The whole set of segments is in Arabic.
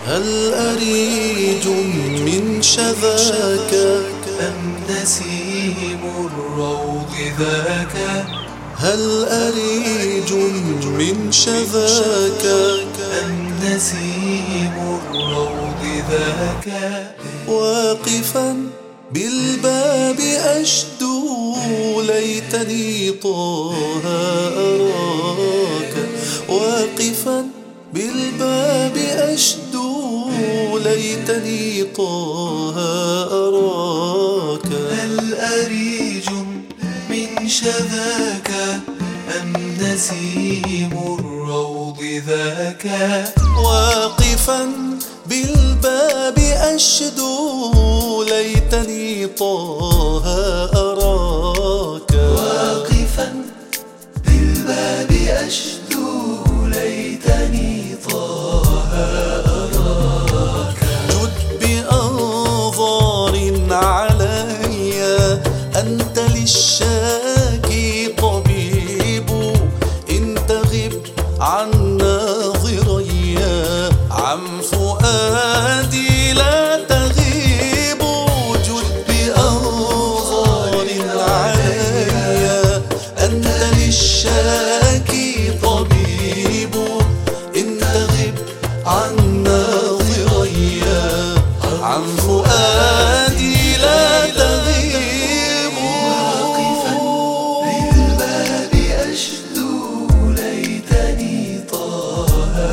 هل أريج من شذاك أم نسيم الروض ذاك؟ هل أريج من شذاك أم نسيم الروض ذاك؟ واقفا بالباب أشدو ليتني طه أراك. واقفا بالباب أشدو ليتني طه أراك. هل أريج من شذاك أم نسيم الروض ذاك؟ واقفا بالباب أشدو ليتني طه أراك. واقفا بالباب أشدو ليتني طه أراك. جد بأنظار علي أنت للشاكي طبيب. إن تغب عن ناظري عن فؤادي لا تغيب. جد بأنظار علي أنت للشاكي طبيب. إن تغب عن ناظري عن فؤادي لا تغيب. واقفا بالباب أشدو ليتني طه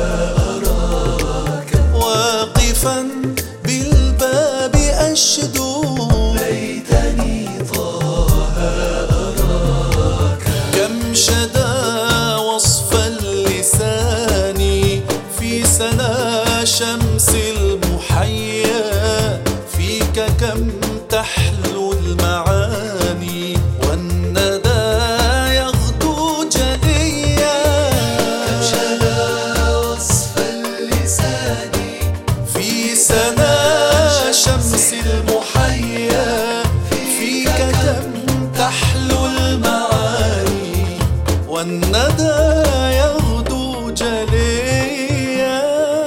أراك. واقفا بالباب أشدو ليتني طه أراك. كم شدا وصف اللسان في سنا شمس المحيا. فيك كم تحلو المعاني والندى يغدو جليا. كم شدا وصف اللسان في سنا شمس المحيا. فيك كم تحلو المعاني والندى يغدو جليا.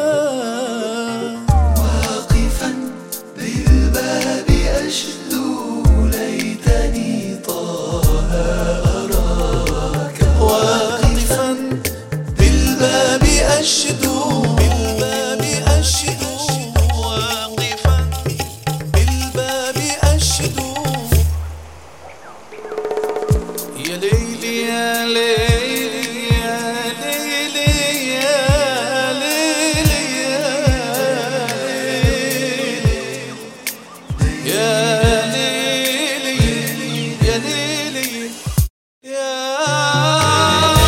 واقفا بالباب أشدو ليتني طه أراك. واقفا بالباب أشدو بالباب أشدو. واقفا بالباب أشدو. يا ليلي يا ليلي يا ليلي يا ليلي يا ليلي يا ليلي يا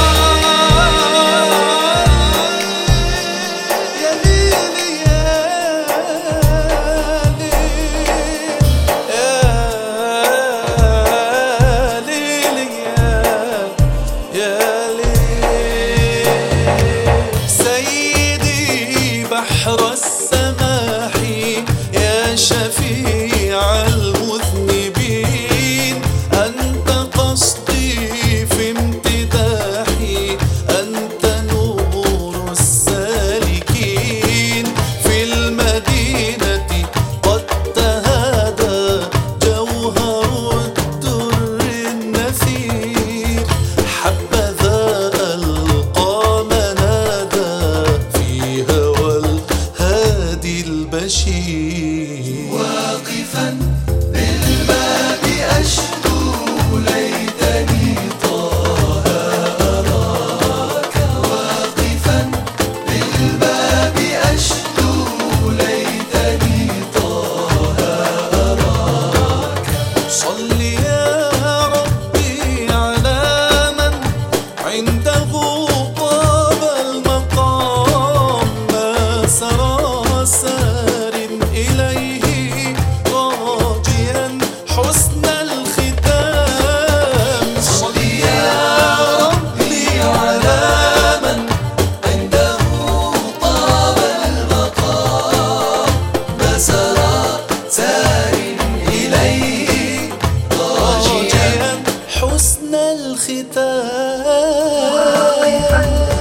سيدي بحر السماح يا شفيع المذنبين. أنت قصدي في امتداحي. أنت نور السالكين في المدينة. قد تهادى جوهر الدر النثير. حبذا ألقى منادى في هوى الهادي البشير. واقفا بالباب أشدو ليتني طه أراك. واقفا بالباب أشدو ليتني طه أراك. صل يا ربي على من عنده طاب المقام. ما سرى سار إليه راجيا حسن الختام. صل يا ربي على من عنده طاب المقام. ما سرى سار إليه راجيا حسن الختام.